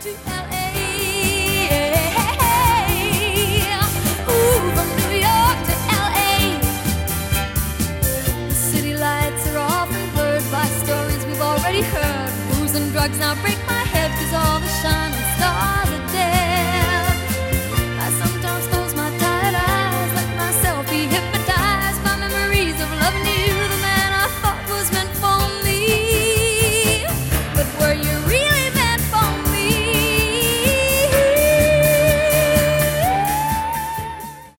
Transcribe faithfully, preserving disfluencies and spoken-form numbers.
to L A. Ooh, from New York to L A. The city lights are often blurred by stories we've already heard. Booze and drugs now break my head 'cause all the shine